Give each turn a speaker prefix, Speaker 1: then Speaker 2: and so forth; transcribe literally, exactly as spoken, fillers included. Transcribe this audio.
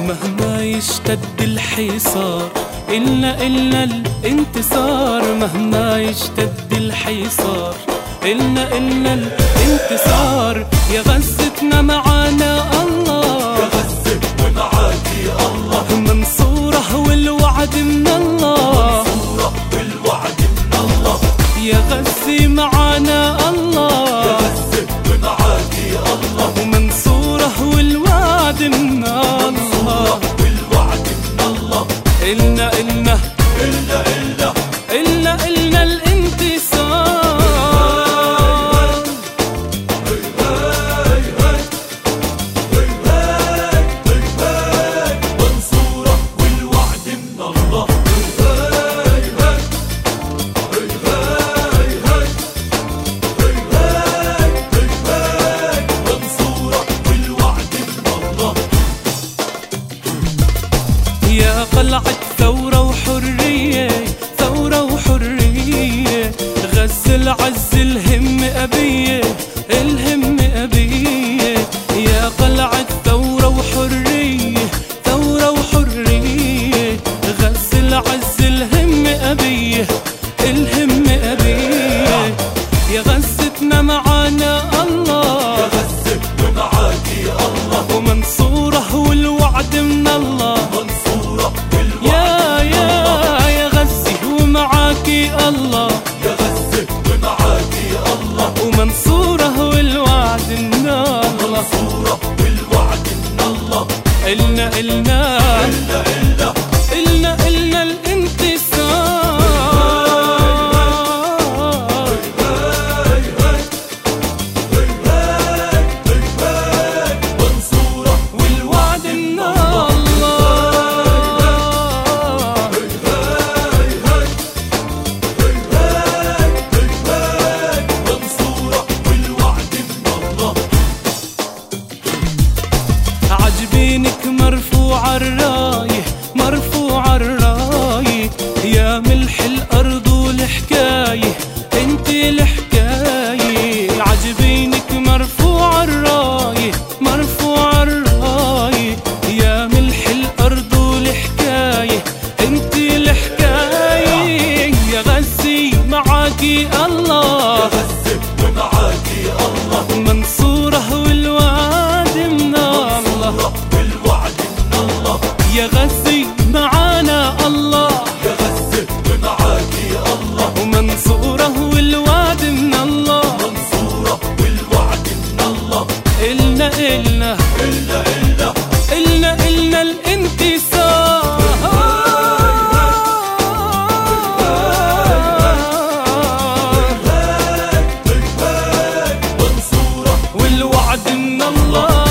Speaker 1: مهما يشتد الحصار إلنا إلنا الانتصار. مهما يشتد الحصار إلنا إلنا الانتصار. يا غزتنا معانا الله،
Speaker 2: يا غزة ومعاكي الله،
Speaker 1: منصورة والوعد من الله،
Speaker 2: منصورة والوعد من الله.
Speaker 1: يا غزة معانا الله،
Speaker 2: يا غزة ومعاكي الله،
Speaker 1: ومنصورة والوعد من الله،
Speaker 2: منصورة والوعد من الله.
Speaker 1: إلنا إلنا
Speaker 2: إلنا إلنا
Speaker 1: إلنا إلنا الانتصار.
Speaker 2: منصورة والوعد من الله. منصورة والوعد من الله.
Speaker 1: يا قلعة ثورة وحرية، ثورة وحرية، غز العز الهم أبية، الهم أبية. يا قلعة ثورة وحرية، ثورة وحرية، غز العز الهم أبية، الهم أبية. يا غزتنا معانا الله،
Speaker 2: يا غزة ومعاكي الله،
Speaker 1: ومنصورة والوعد من الله.
Speaker 2: منصورة والوعد
Speaker 1: يا يا يا غزة ومعاكي الله،
Speaker 2: يا غزة ومعاكي الله،
Speaker 1: ومنصورة والوعد من الله.
Speaker 2: منصورة والوعد من الله.
Speaker 1: إلنا إلنا
Speaker 2: إلنا إلنا
Speaker 1: إلنا إلنا الانتصار.
Speaker 2: منصورة
Speaker 1: والوعد من الله.
Speaker 2: منصورة والوعد من الله.
Speaker 1: عجبينك مرفوع الراية، مرفوع الراية، يا ملح الأرض والحكاية، انت الحكاية. عجبينك مرفوع الراية، مرفوع الراية، يا ملح الأرض والحكاية، انت الحكاية. يا غزة معاكي الله،
Speaker 2: يا غزة ومعاكي الله،
Speaker 1: منصورة والوعد من الله.
Speaker 2: منصورة والوعد من الله.
Speaker 1: يا غزة معانا الله،
Speaker 2: يا غزة ومعاكي الله،
Speaker 1: ومنصورة والوعد من الله.
Speaker 2: منصورة والوعد من الله.
Speaker 1: إلنا إلنا
Speaker 2: إلنا إلنا
Speaker 1: إلنا إلنا الانتصار.
Speaker 2: منصورة
Speaker 1: والوعد من الله.